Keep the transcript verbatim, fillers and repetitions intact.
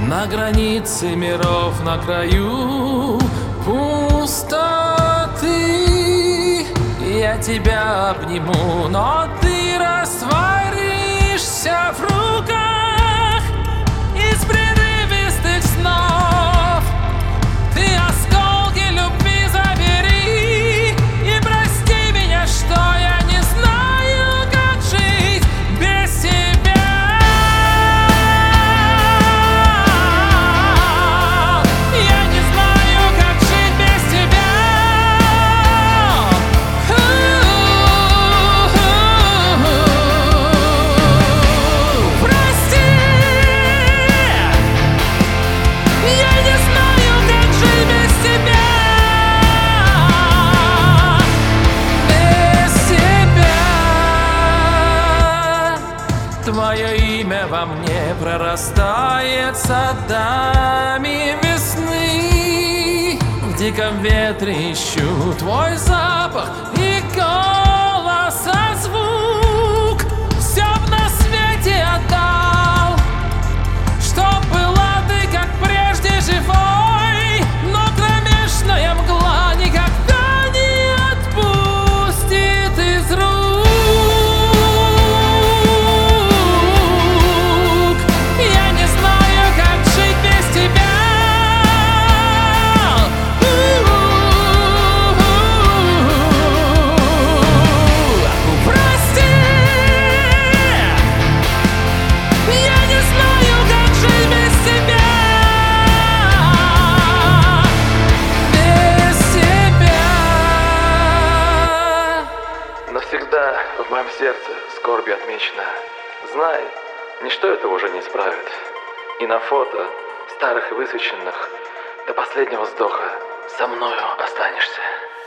На границе миров, на краю пустоты. Я тебя обниму, но ты растворишься в руках из прерывистых снов. Ты осколки любви забери и прости меня, что я не знаю, как жить без тебя. Я не знаю, как жить без тебя. Прости, я не знаю, как жить без тебя. Без тебя. Твое имя во мне прорастает садами весны. В диком ветре ищу твой запах и голос, а звук. Все б на свете отдал, чтоб была ты, как прежде, живой. Но кромешная мгла никогда не отпустит из рук. Я не знаю, как жить без тебя. Прости, я не знаю, как жить без тебя. Без тебя. Навсегда в моем сердце скорбью отмечена. Знай, ничто этого уже не исправит. И на фото, старых и высвеченных, до последнего вздоха со мною останешься.